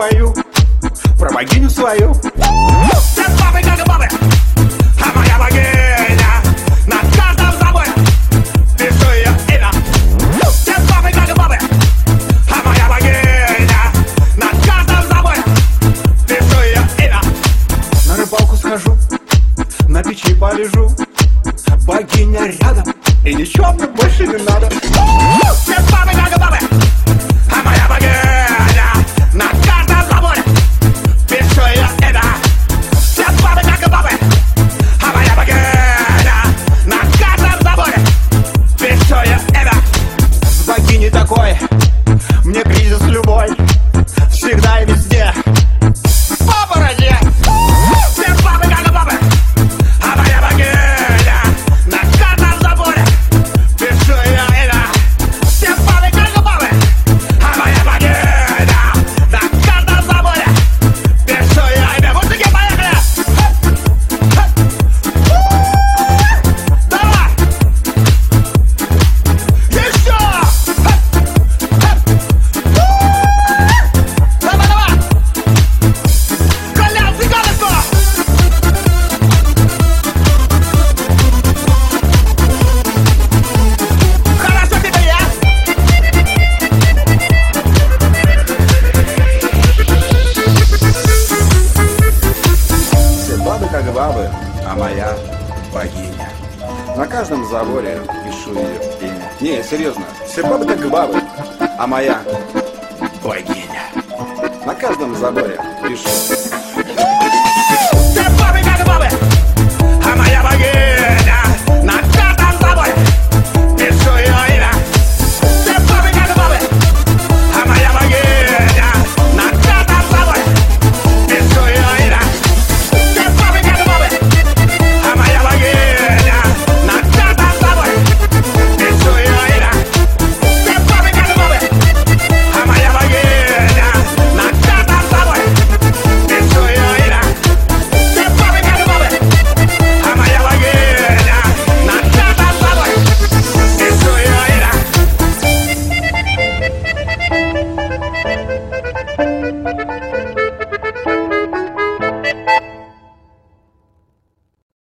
пою про богиню свою. Все бабы как бабы, а моя богиня на каждом заборе пишу ее имя. Все бабы как бабы, а моя богиня на каждом заборе пишу ее имя. На рыбалку схожу, на печи полежу, богиня рядом, и ничего мне больше не надо. Все бабы как бабы, а моя богиня на каждом заборе пишу ее имя. Все бабы как бабы, а моя богиня на каждом заборе пишу ее имя. С богиней такой, мне кризис любой, всегда и везде. Папороти! Все бабы как бабы, а моя богиня на каждом заборе пишу ее имя. Все бабы как бабы, а моя богиня на каждом заборе пишу ее имя. Мужики, поехали! Давай! Еще! Давай, давай! Колян, цыганочку! Хорошо тебе, я! Все бабы как бабы, а моя богиня. На каждом заборе пишу ее имя. Не, серьезно, все бабы как бабы, а моя богиня. На каждом заборе пишу